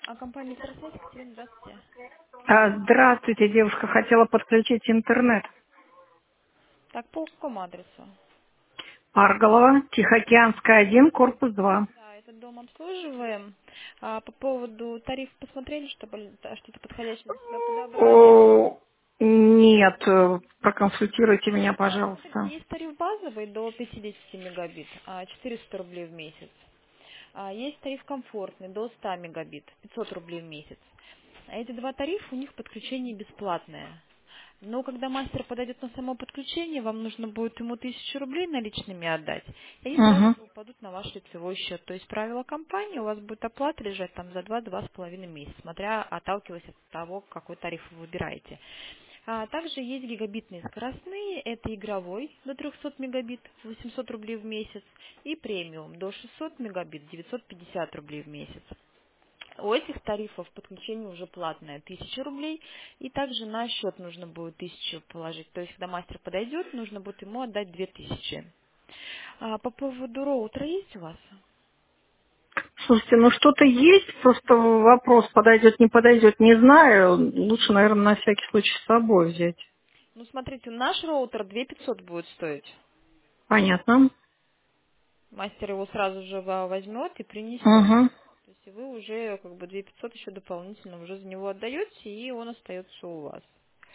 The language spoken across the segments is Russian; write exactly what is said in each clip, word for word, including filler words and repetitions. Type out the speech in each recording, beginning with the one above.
А компания «Интерсвязь», Екатерина, здравствуйте. А, Здравствуйте, девушка. Хотела подключить интернет. Так, по какому адресу? Арголова, Тихоокеанская, один, корпус два. Да, этот дом обслуживаем. А по поводу тарифа посмотрели, чтобы что-то подходящее для себя подобрали? О, нет, э, проконсультируйте меня, А, смотрите, пожалуйста. есть тариф базовый до пятидесяти мегабит, а, четыреста рублей в месяц. А есть тариф комфортный до ста мегабит, пятьсот рублей в месяц. А эти два тарифа, у них подключение бесплатное. Но когда мастер подойдет на само подключение, вам нужно будет ему тысячу рублей наличными отдать, и они сразу Угу. же упадут на ваш лицевой счет. То есть правило компании, у вас будет оплата лежать там за два-два с половиной месяца, смотря отталкиваясь от того, какой тариф вы выбираете. А также есть гигабитные скоростные, это игровой до трехсот мегабит, восемьсот рублей в месяц, и премиум до шестисот мегабит, девятьсот пятьдесят рублей в месяц. У этих тарифов подключение уже платное, тысяча рублей, и также на счет нужно будет тысячу положить. То есть, когда мастер подойдет, нужно будет ему отдать две тысячи. А по поводу роутера есть у вас? Слушайте, ну что-то есть, просто вопрос, подойдет, не подойдет, не знаю. Лучше, наверное, на всякий случай с собой взять. Ну, смотрите, наш роутер две тысячи пятьсот будет стоить. Понятно. Мастер его сразу же ва- возьмет и принесет. Угу. То есть вы уже как бы две тысячи пятьсот еще дополнительно уже за него отдаете, и он остается у вас.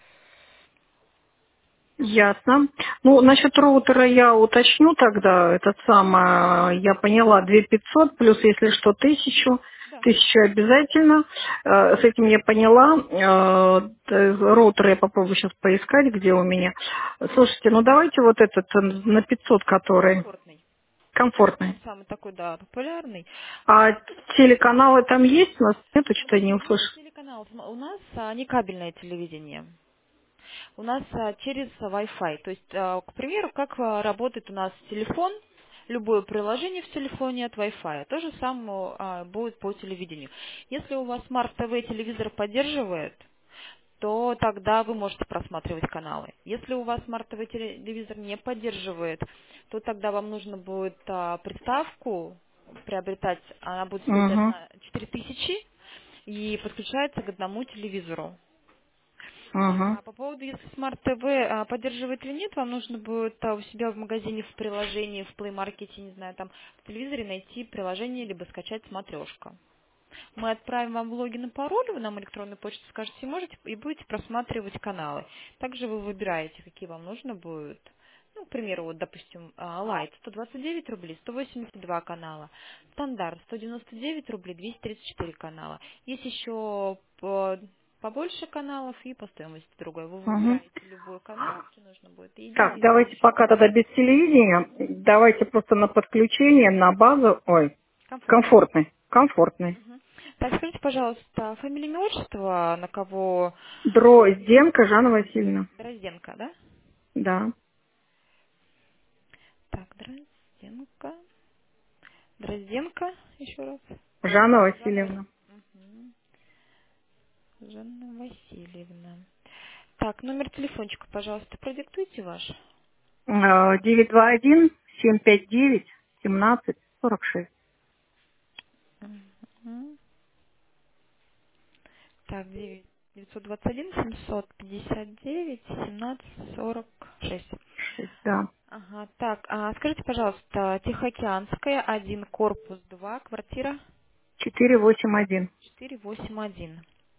Ясно. Ну, насчет роутера я уточню тогда. Этот самый, я поняла, две тысячи пятьсот плюс, если что, тысячу. Да. Тысячу обязательно. Э, С этим я поняла. Э, т- Роутер я попробую сейчас поискать, где у меня. Слушайте, ну давайте вот этот э, на пятьсот, который Комфортный. Он комфортный. самый такой, да, популярный. А телеканалы там есть у нас? Нету, что-то Смотрите, не нет услышал. телеканалов. У нас а, не кабельное телевидение. У нас а, через а, Wi-Fi. То есть, а, к примеру, как а, работает у нас телефон, любое приложение в телефоне от Wi-Fi. То же самое а, будет по телевидению. Если у вас Smart ти ви телевизор поддерживает, то тогда вы можете просматривать каналы. Если у вас Smart ти ви телевизор не поддерживает, то тогда вам нужно будет а, приставку приобретать. Она будет стоить Угу. одна- четыре тысячи и подключается к одному телевизору. Угу. А по поводу, если Smart ти ви а, поддерживает или нет, вам нужно будет а, у себя в магазине, в приложении, в Play Market, не знаю, там в телевизоре найти приложение, либо скачать смотрешка. Мы отправим вам логин и пароль, вы нам электронную почту скажете, и можете, и будете просматривать каналы. Также вы выбираете, какие вам нужно будет. Ну, к примеру, вот, допустим, а, Light сто двадцать девять рублей, сто восемьдесят два канала. Стандарт сто девяносто девять рублей, двести тридцать четыре канала. Есть еще по- побольше каналов и по стоимости другой. Вы Угу. выбираете любой канал, который нужно будет, и Так, делаете давайте расчет. пока тогда без телевидения. Давайте просто на подключение, на базу. Ой, Комфортный. комфортный. Комфортный. Мгм. Так, скажите, пожалуйста, фамилия, имя, отчество, на кого Дрозденко Жанна Васильевна. Дрозденко, да? Да. Так, Дрозденко. Дрозденко, еще раз. Жанна Жанна Васильевна. Васильевна. Жанна Васильевна. Так, номер телефончика, пожалуйста, продиктуйте ваш. Э, девять два один семь пять девять семнадцать сорок шесть. Мгм. Так, девять девятьсот двадцать один семьсот пятьдесят девять семнадцать сорок шесть. Шесть, да. Ага, так, а скажите, пожалуйста, Тихоокеанская, один, корпус два, квартира Четыре восемь один. четыре восемь один.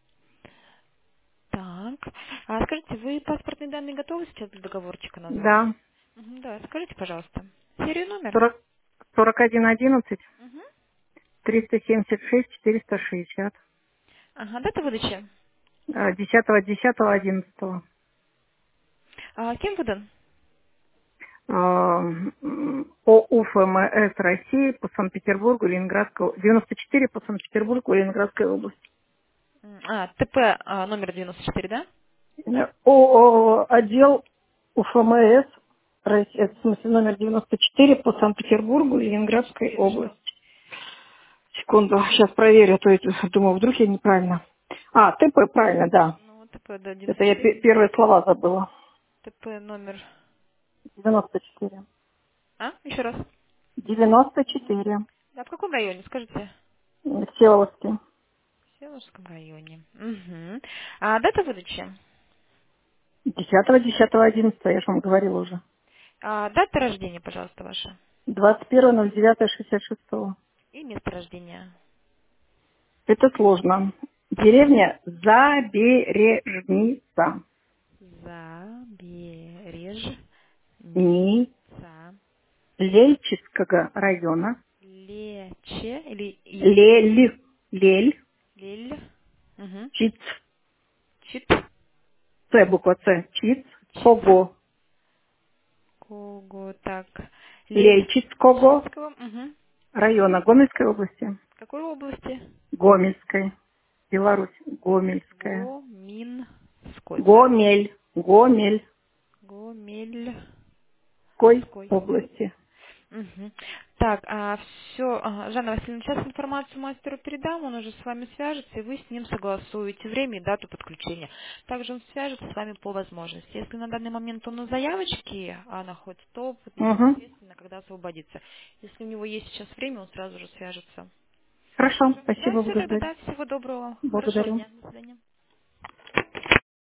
Так, а скажите, вы паспортные данные готовы сейчас для договорчика назвать? Да. Мгм, да, скажите, пожалуйста. Серию номер? Сорок сорок один одиннадцать Мгм. триста семьдесят шесть четыреста шестьдесят. Ага, дата выдачи. Э, Десятого десятого одиннадцатого. А, кем выдан? Э, м, По УФМС России, по Санкт-Петербургу, Ленинградской, девяносто четыре по Санкт-Петербургу, Ленинградской области. М, А, ТП а, номер девяносто четыре, да? Э, О, отдел УФМС, России, это, в смысле, номер девяносто четыре по Санкт-Петербургу, девяносто Ленинградской четыре, что? области. Секунду, сейчас проверю, а то это, думаю, вдруг я неправильно. А, ТП, правильно, да. Ну, ТП, да, Это девяносто я четыре. пе- первые слова забыла. ТП номер... девяносто четыре. А, еще раз. девяносто четыре. Да, в каком районе, скажите? Всеволожский. Волжском районе. Угу. А дата выдачи? десятого, десятого, одиннадцатого, я же вам говорила уже. А, дата рождения, пожалуйста, ваша. двадцать первого ноль девятого шестьдесят шестого. И место рождения. Это сложно. Деревня Забережница. Забережница. Ни Лельческого района. Лече или и? Лель. Лель. Лель. Угу. Чиц. Чит. Ц, буква Ц. Чиц. Чит. Кого. Кого так? Лель. Лельчицкого Угу. района Гомельской области. Какой области? Гомельской. Беларусь. Гомельская. Гоминской. Гомель. Гомельской Гомельской. области. Угу. Так, а, все, ага, Жанна Васильевна, сейчас информацию мастеру передам, он уже с вами свяжется, и вы с ним согласуете время и дату подключения. Также он свяжется с вами по возможности. Если на данный момент он на заявочке а находится, то вот Угу. непосредственно, когда освободится. Если у него есть сейчас время, он сразу же свяжется. Хорошо. Да, Спасибо, все тогда, благодарю. да, всего доброго, хорошего Благодарю. дня, до свидания.